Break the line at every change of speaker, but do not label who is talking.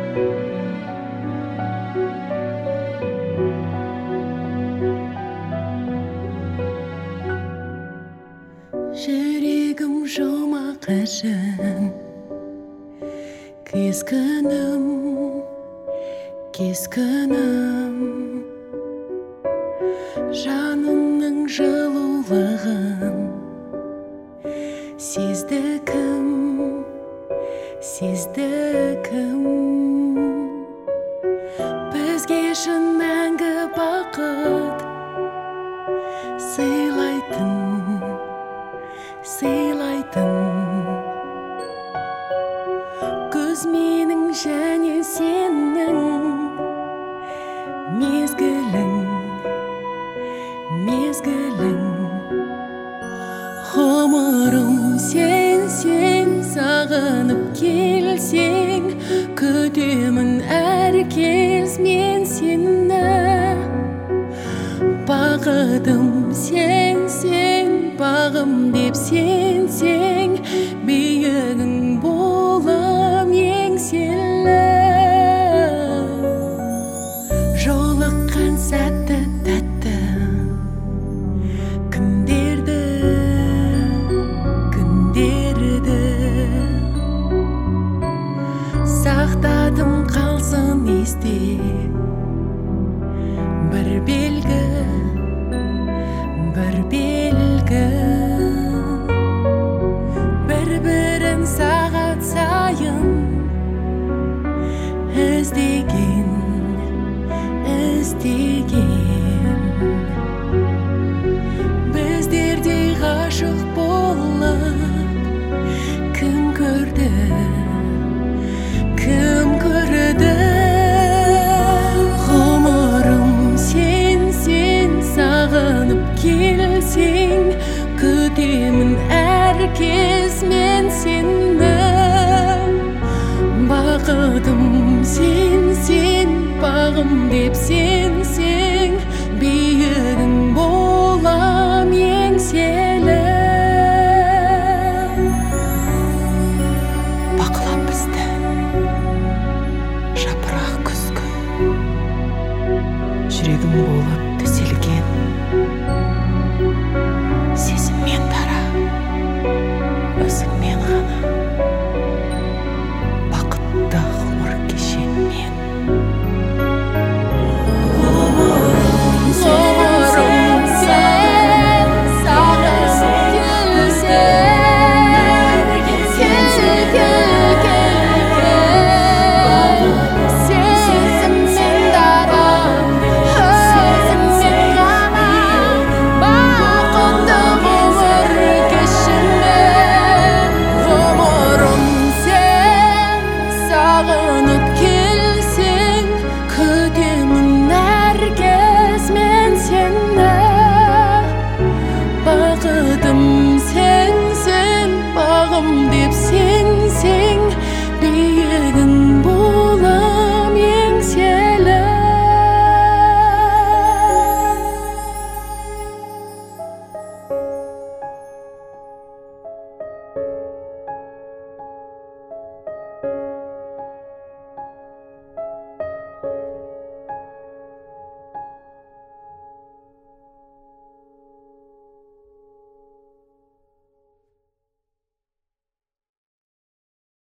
Жүрегім жұмақашын, кескінім, кескінім, жанымның жылулығын сезді кім, сезді кім. Бізге шын мәңгі бақыт сыйлайтын, күз менің және сенің мезгілің, ғұмырым сен сағынып келсең, күтемін әр кез мен сені. Бақытым сен бағым деп сенсең, биігің болам еңселі. Жолыққан сәтті тәтті күндерді сақтадым қалсын есте бір белгі, бір-бірін сағат сайын іздеген. Біздердей ғашық болып кім көрді? Ғұмырым сен сағынып келсең, күтемін әр кез мен сені. Бақытым сен бағым деп сенсең, биігің болам еңселі. Бақылап бізді жапырақ күзгі, жүрегім болып